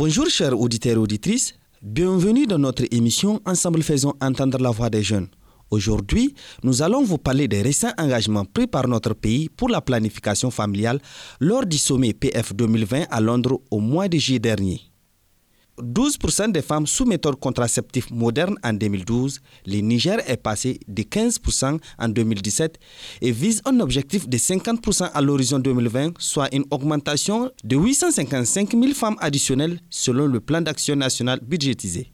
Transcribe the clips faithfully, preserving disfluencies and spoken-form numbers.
Bonjour chers auditeurs et auditrices, bienvenue dans notre émission Ensemble faisons entendre la voix des jeunes. Aujourd'hui, nous allons vous parler des récents engagements pris par notre pays pour la planification familiale lors du sommet P F deux mille vingt à Londres au mois de juillet dernier. douze pour cent des femmes sous méthode contraceptive moderne en deux mille douze, le Niger est passé de quinze pour cent en deux mille dix-sept et vise un objectif de cinquante pour cent à l'horizon deux mille vingt, soit une augmentation de huit cent cinquante-cinq mille femmes additionnelles selon le plan d'action national budgétisé.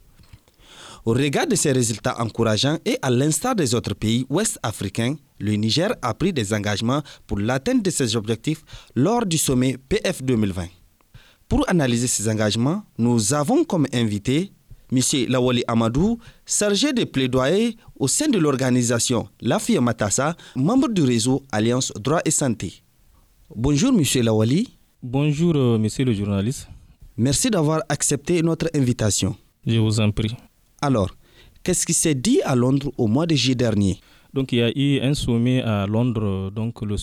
Au regard de ces résultats encourageants et à l'instar des autres pays ouest-africains, le Niger a pris des engagements pour l'atteinte de ses objectifs lors du sommet P F deux mille vingt. Pour analyser ces engagements, nous avons comme invité M. Lawali Amadou, chargé de plaidoyer au sein de l'organisation La Fille Matassa, membre du réseau Alliance Droit et Santé. Bonjour M. Lawali. Bonjour euh, monsieur le journaliste. Merci d'avoir accepté notre invitation. Je vous en prie. Alors, qu'est-ce qui s'est dit à Londres au mois de juillet dernier? Donc il y a eu un sommet à Londres, donc le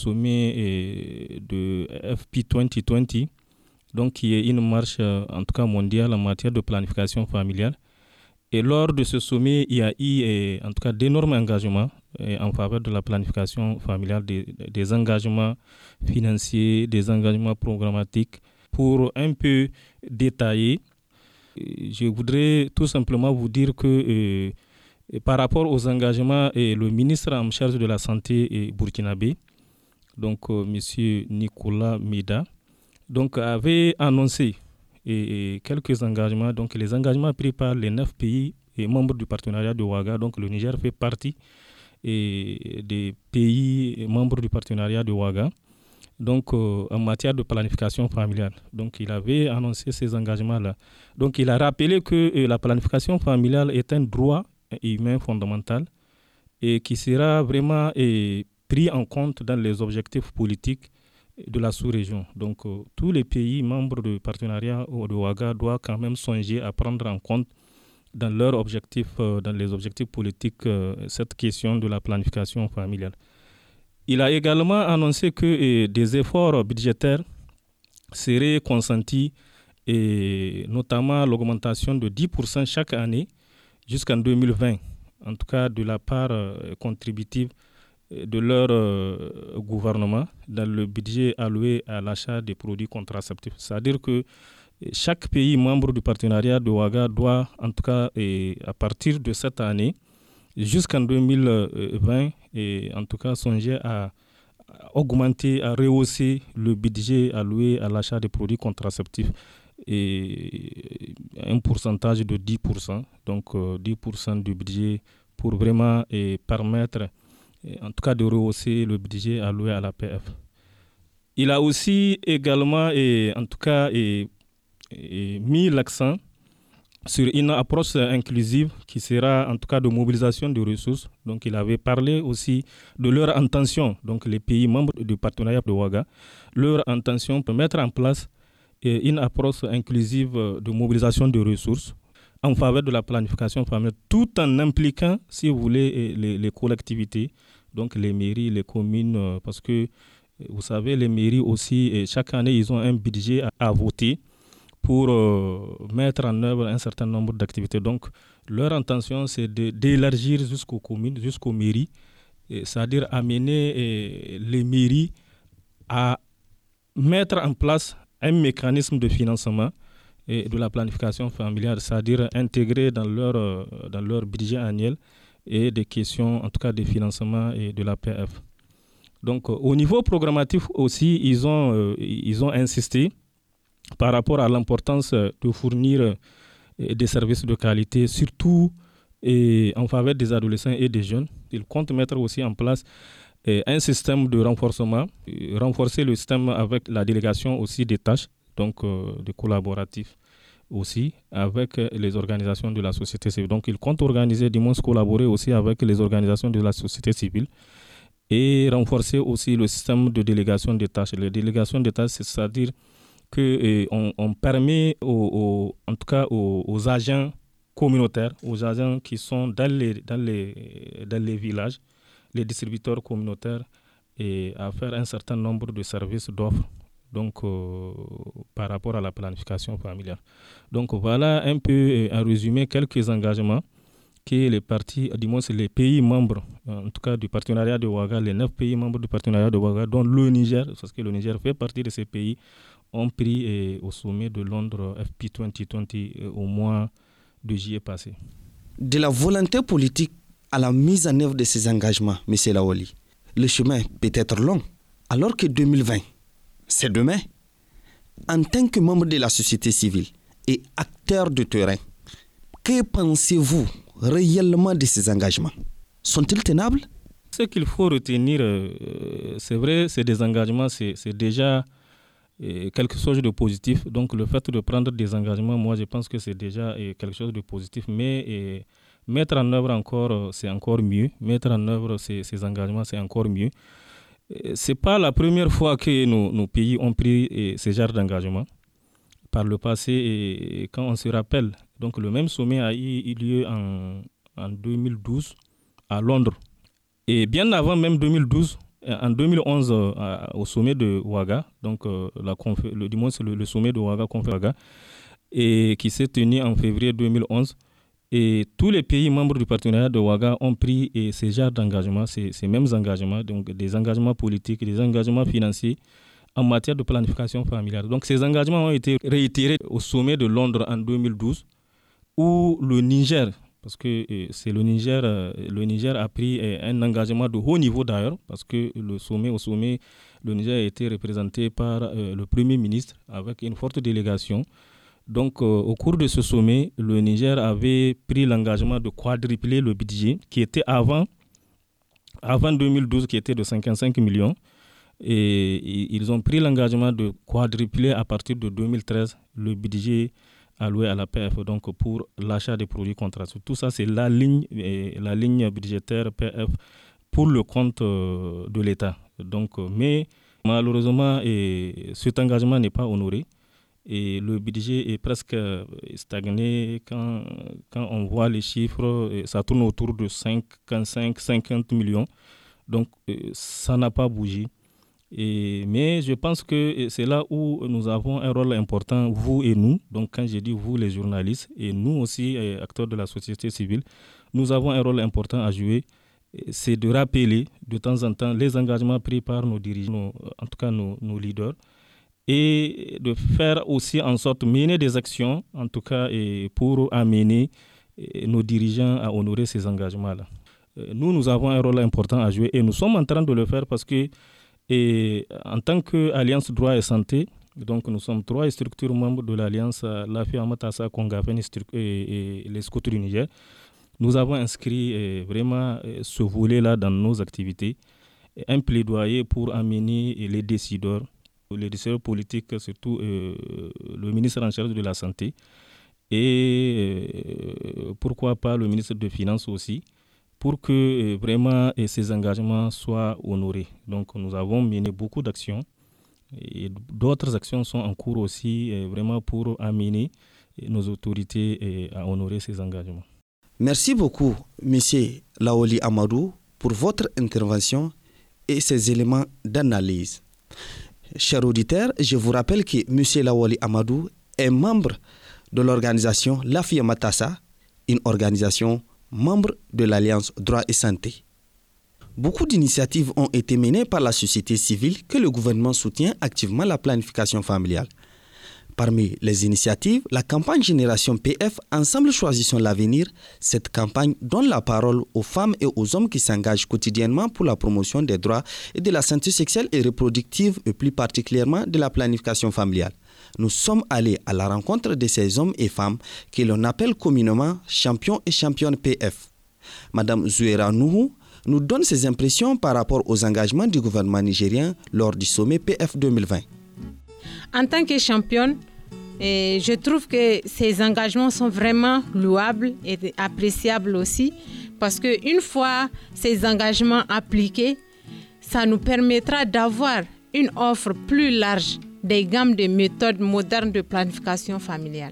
sommet de F P vingt vingt. Donc qui est une marche en tout cas mondiale en matière de planification familiale. Et lors de ce sommet, il y a eu en tout cas d'énormes engagements en faveur de la planification familiale, des, des engagements financiers, des engagements programmatiques. Pour un peu détailler, je voudrais tout simplement vous dire que euh, par rapport aux engagements, et le ministre en charge de la santé est burkinabé, donc euh, M. Nicolas Mida, donc, avait annoncé et, et quelques engagements, donc les engagements pris par les neuf pays et membres du partenariat de Ouaga. Donc le Niger fait partie et, des pays membres du partenariat de Ouaga, donc euh, en matière de planification familiale. Donc il avait annoncé ces engagements-là. Donc il a rappelé que euh, la planification familiale est un droit humain fondamental et qui sera vraiment et, pris en compte dans les objectifs politiques de la sous-région. Donc, euh, tous les pays membres du partenariat de Ouaga doivent quand même songer à prendre en compte dans leurs objectifs, euh, dans les objectifs politiques, euh, cette question de la planification familiale. Il a également annoncé que euh, des efforts budgétaires seraient consentis, et notamment l'augmentation de dix pour cent chaque année jusqu'en deux mille vingt, en tout cas de la part euh, contributive de leur euh, gouvernement dans le budget alloué à l'achat des produits contraceptifs. C'est-à-dire que chaque pays membre du partenariat de Ouaga doit, en tout cas et à partir de cette année, jusqu'en deux mille vingt, et en tout cas songer à augmenter, à rehausser le budget alloué à l'achat des produits contraceptifs et un pourcentage de dix pour cent, donc euh, dix pour cent du budget pour vraiment et permettre en tout cas de rehausser le budget alloué à la P F. Il a aussi également, et, en tout cas, et, et mis l'accent sur une approche inclusive qui sera en tout cas de mobilisation de ressources. Donc il avait parlé aussi de leur intention, donc les pays membres du partenariat de Ouaga, leur intention pour mettre en place une approche inclusive de mobilisation de ressources en faveur de la planification familiale, tout en impliquant, si vous voulez, les, les collectivités, donc les mairies, les communes, parce que, vous savez, les mairies aussi, chaque année, ils ont un budget à, à voter pour euh, mettre en œuvre un certain nombre d'activités. Donc, leur intention, c'est de, d'élargir jusqu'aux communes, jusqu'aux mairies, et, c'est-à-dire amener et, les mairies à mettre en place un mécanisme de financement et de la planification familiale, c'est-à-dire intégrer dans leur, euh, dans leur budget annuel et des questions, en tout cas des financements et de la P F. Donc, euh, au niveau programmatif aussi, ils ont, euh, ils ont insisté par rapport à l'importance de fournir euh, des services de qualité, surtout et en faveur des adolescents et des jeunes. Ils comptent mettre aussi en place euh, un système de renforcement, euh, renforcer le système avec la délégation aussi des tâches, donc euh, de collaboratifs aussi avec les organisations de la société civile. Donc, ils comptent organiser, du moins collaborer aussi avec les organisations de la société civile et renforcer aussi le système de délégation des tâches. Les délégations des tâches, c'est-à-dire qu'on on permet, aux, aux, en tout cas aux, aux agents communautaires, aux agents qui sont dans les, dans les, dans les villages, les distributeurs communautaires, et à faire un certain nombre de services d'offres donc, euh, par rapport à la planification familiale. Donc voilà un peu en résumé quelques engagements que les partis, du moins c'est les pays membres, en tout cas du partenariat de Ouaga, les neuf pays membres du partenariat de Ouaga, dont le Niger, parce que le Niger fait partie de ces pays, ont pris eh, au sommet de Londres F P vingt vingt eh, au mois de juillet passé. De la volonté politique à la mise en œuvre de ces engagements, M. Lawali, le chemin peut être long, alors que deux mille vingt, c'est demain. En tant que membre de la société civile et acteur de terrain, que pensez-vous réellement de ces engagements? Sont-ils tenables? Ce qu'il faut retenir, euh, c'est vrai, c'est des engagements, c'est, c'est déjà euh, quelque chose de positif. Donc le fait de prendre des engagements, moi je pense que c'est déjà euh, quelque chose de positif. Mais euh, mettre en œuvre encore, c'est encore mieux. Mettre en œuvre ces, ces engagements, c'est encore mieux. Euh, ce n'est pas la première fois que nos, nos pays ont pris euh, ce genre d'engagement. Par le passé, et, et quand on se rappelle, donc le même sommet a eu lieu en, en deux mille douze à Londres. Et bien avant même deux mille douze, en deux mille onze, euh, au sommet de Ouaga, donc euh, la confé- le, du moins c'est le, le sommet de Ouaga, Ouaga, et qui s'est tenu en février deux mille onze. Et tous les pays membres du partenariat de Ouaga ont pris et, ces genres d'engagements, ces, ces mêmes engagements, donc des engagements politiques, des engagements financiers en matière de planification familiale. Donc ces engagements ont été réitérés au sommet de Londres en deux mille douze, où le Niger, parce que euh, c'est le Niger, euh, le Niger a pris euh, un engagement de haut niveau d'ailleurs, parce que le sommet, au sommet, le Niger a été représenté par euh, le Premier ministre avec une forte délégation. Donc euh, au cours de ce sommet, le Niger avait pris l'engagement de quadrupler le budget qui était avant, avant deux mille douze, qui était de cinquante-cinq millions. Et ils ont pris l'engagement de quadrupler à partir de deux mille treize le budget alloué à la P F, donc pour l'achat des produits contractuels. Tout ça, c'est la ligne, la ligne budgétaire P F pour le compte de l'État. Donc, mais malheureusement, et cet engagement n'est pas honoré et le budget est presque stagné. Quand, quand on voit les chiffres, ça tourne autour de cinquante-cinq, cinquante millions. Donc, ça n'a pas bougé. Et, mais je pense que c'est là où nous avons un rôle important, vous et nous. Donc quand je dis vous, les journalistes, et nous aussi, acteurs de la société civile, nous avons un rôle important à jouer. C'est de rappeler de temps en temps les engagements pris par nos dirigeants, nos, en tout cas nos, nos leaders, et de faire aussi en sorte de mener des actions, en tout cas et pour amener nos dirigeants à honorer ces engagements-là. Nous, nous avons un rôle important à jouer et nous sommes en train de le faire parce que et en tant qu'Alliance Droit et Santé, donc nous sommes trois structures membres de l'Alliance Lafi Amatassa, Kongafen et, et les scouts du Niger. Nous avons inscrit eh, vraiment eh, ce volet-là dans nos activités, et un plaidoyer pour amener eh, les décideurs, les décideurs politiques, surtout eh, le ministre en charge de la Santé, et eh, pourquoi pas le ministre des Finances aussi, pour que euh, vraiment euh, ces engagements soient honorés. Donc nous avons mené beaucoup d'actions et d'autres actions sont en cours aussi euh, vraiment pour amener euh, nos autorités euh, à honorer ces engagements. Merci beaucoup, M. Lawali Amadou, pour votre intervention et ces éléments d'analyse. Chers auditeurs, je vous rappelle que M. Lawali Amadou est membre de l'organisation Lafi Amatassa, une organisation membre de l'Alliance Droit et Santé. Beaucoup d'initiatives ont été menées par la société civile que le gouvernement soutient activement la planification familiale. Parmi les initiatives, la campagne Génération P F Ensemble choisissons l'avenir. Cette campagne donne la parole aux femmes et aux hommes qui s'engagent quotidiennement pour la promotion des droits et de la santé sexuelle et reproductive et plus particulièrement de la planification familiale. Nous sommes allés à la rencontre de ces hommes et femmes que l'on appelle communément champions et championnes P F. Madame Zouera Nuhu nous donne ses impressions par rapport aux engagements du gouvernement nigérien lors du sommet P F deux mille vingt. En tant que championne, eh, je trouve que ces engagements sont vraiment louables et appréciables aussi parce qu'une fois ces engagements appliqués, ça nous permettra d'avoir une offre plus large des gammes de méthodes modernes de planification familiale.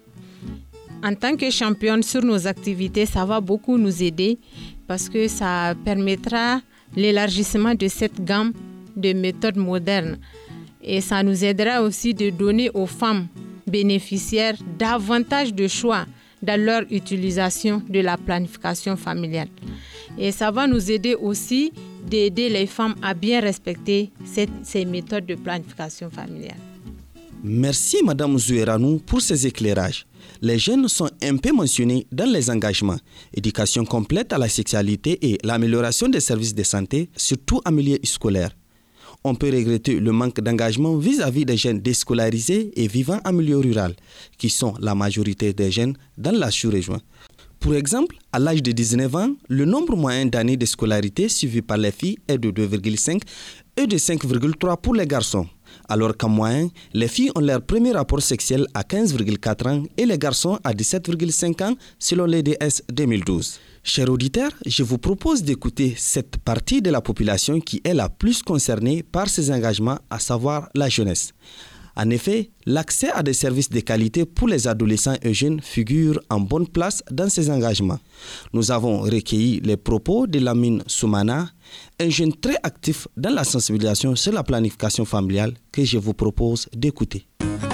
En tant que championne sur nos activités, ça va beaucoup nous aider parce que ça permettra l'élargissement de cette gamme de méthodes modernes. Et ça nous aidera aussi de donner aux femmes bénéficiaires davantage de choix dans leur utilisation de la planification familiale. Et ça va nous aider aussi d'aider les femmes à bien respecter cette, ces méthodes de planification familiale. Merci Madame Zoueranou pour ces éclairages. Les jeunes sont un peu mentionnés dans les engagements. Éducation complète à la sexualité et l'amélioration des services de santé, surtout en milieu scolaire. On peut regretter le manque d'engagement vis-à-vis des jeunes déscolarisés et vivant en milieu rural, qui sont la majorité des jeunes dans la sous-région. Pour exemple, à l'âge de dix-neuf ans, le nombre moyen d'années de scolarité suivi par les filles est de deux virgule cinq et de cinq virgule trois pour les garçons. Alors qu'en moyenne, les filles ont leur premier rapport sexuel à quinze virgule quatre ans et les garçons à dix-sept virgule cinq ans selon l'E D S deux mille douze. Chers auditeurs, je vous propose d'écouter cette partie de la population qui est la plus concernée par ces engagements, à savoir la jeunesse. En effet, l'accès à des services de qualité pour les adolescents et jeunes figure en bonne place dans ces engagements. Nous avons recueilli les propos de Lamine Soumana, un jeune très actif dans la sensibilisation sur la planification familiale que je vous propose d'écouter.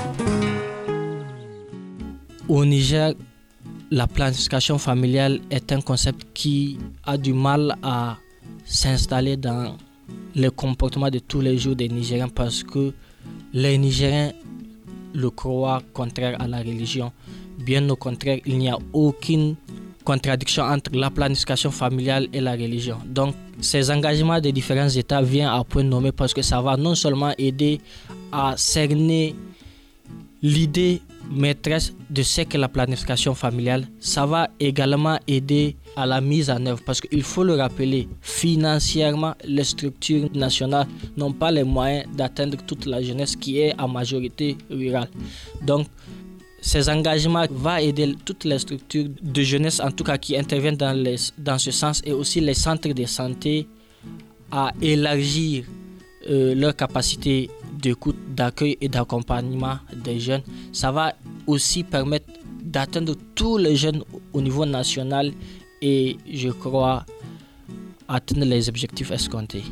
Au Niger, la planification familiale est un concept qui a du mal à s'installer dans le comportement de tous les jours des Nigériens parce que les Nigériens le croient contraire à la religion. Bien au contraire, il n'y a aucune contradiction entre la planification familiale et la religion. Donc, ces engagements des différents États viennent à point nommé parce que ça va non seulement aider à cerner l'idée maîtresse de ce qu'est la planification familiale, ça va également aider à la mise en œuvre parce qu'il faut le rappeler, financièrement, les structures nationales n'ont pas les moyens d'atteindre toute la jeunesse qui est en majorité rurale. Donc, ces engagements vont aider toutes les structures de jeunesse, en tout cas qui interviennent dans, les, dans ce sens, et aussi les centres de santé à élargir euh, leur capacité d'écoute, d'accueil et d'accompagnement des jeunes. Ça va aussi permettre d'atteindre tous les jeunes au niveau national et, je crois, atteindre les objectifs escomptés.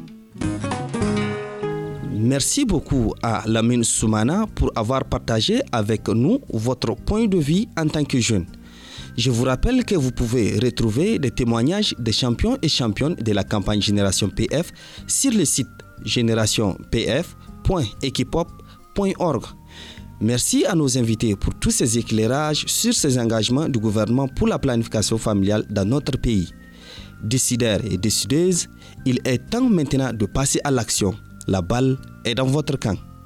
Merci beaucoup à Lamine Soumana pour avoir partagé avec nous votre point de vue en tant que jeune. Je vous rappelle que vous pouvez retrouver des témoignages des champions et championnes de la campagne Génération P F sur le site génération p f point equipop point org. Merci à nos invités pour tous ces éclairages sur ces engagements du gouvernement pour la planification familiale dans notre pays. Décideurs et décideuses, il est temps maintenant de passer à l'action. La balle est dans votre camp.